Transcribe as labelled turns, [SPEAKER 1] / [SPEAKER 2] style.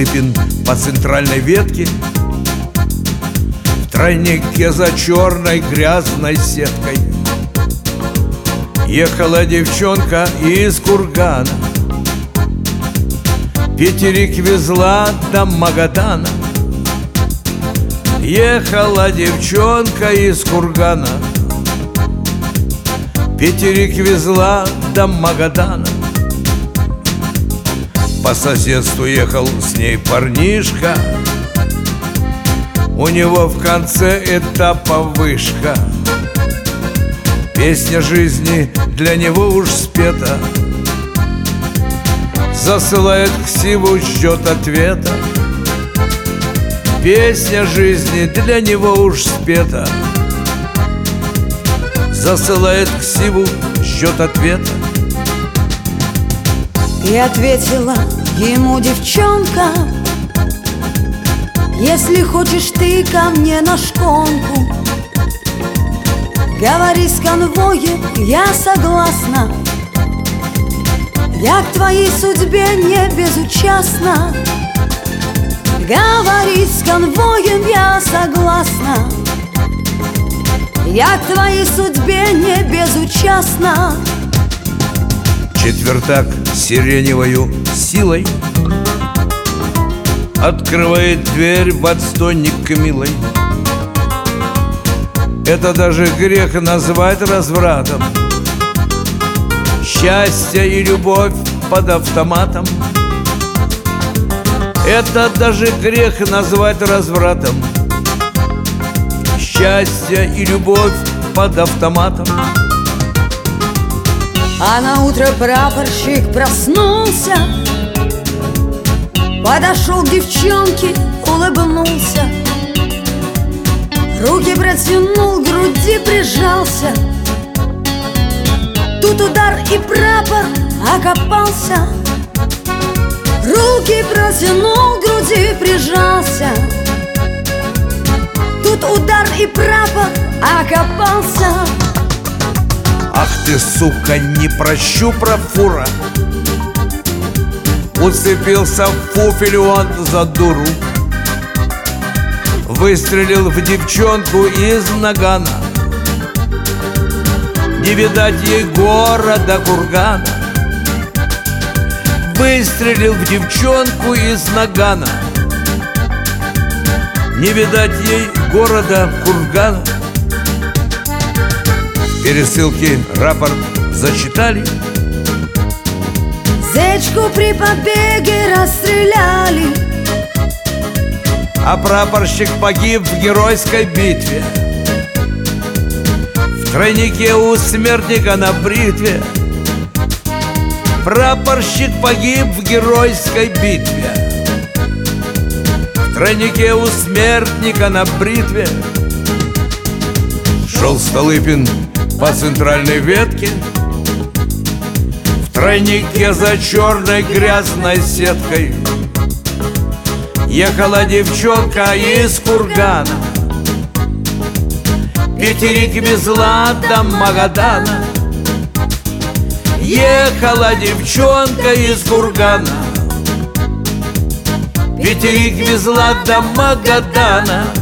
[SPEAKER 1] Столыпин по центральной ветке, в тройнике за черной грязной сеткой ехала девчонка из Кургана, Петерик везла до Магадана. Ехала девчонка из Кургана, Петерик везла до Магадана. По соседству ехал с ней парнишка, у него в конце этапа вышка. Песня жизни для него уж спета, засылает ксиву, ждет ответа. Песня жизни для него уж спета, засылает ксиву, ждет ответа.
[SPEAKER 2] И ответила ему девчонка: если хочешь ты ко мне на шконку, говори с конвоем, я согласна. Я к твоей судьбе не безучастна. Говори с конвоем, я согласна. Я к твоей судьбе не безучастна.
[SPEAKER 1] Четвертак сиреневою силой открывает дверь в отстойник к милой. Это даже грех назвать развратом. Счастье и любовь под автоматом. Это даже грех назвать развратом. Счастье и любовь под автоматом.
[SPEAKER 2] А на утро прапорщик проснулся, подошел к девчонке, улыбнулся, руки протянул, к груди прижался. Тут удар, и прапор окопался. Руки протянул, к груди прижался. Тут удар, и прапор окопался.
[SPEAKER 1] Ах ты, сука, не прощу, профура! Уцепился в фуфель он за дуру, выстрелил в девчонку из нагана. Не видать ей города Кургана. Выстрелил в девчонку из нагана. Не видать ей города Кургана. В пересылке рапорт зачитали.
[SPEAKER 2] Зечку при побеге расстреляли,
[SPEAKER 1] а прапорщик погиб в геройской битве. В тройнике у смертника на бритве. Прапорщик погиб в геройской битве. В тройнике у смертника на бритве. Шел Столыпин по центральной ветке, в тройнике за черной грязной сеткой ехала девчонка из Кургана, Петерик везла до Магадана. Ехала девчонка из Кургана, Петерик везла до Магадана.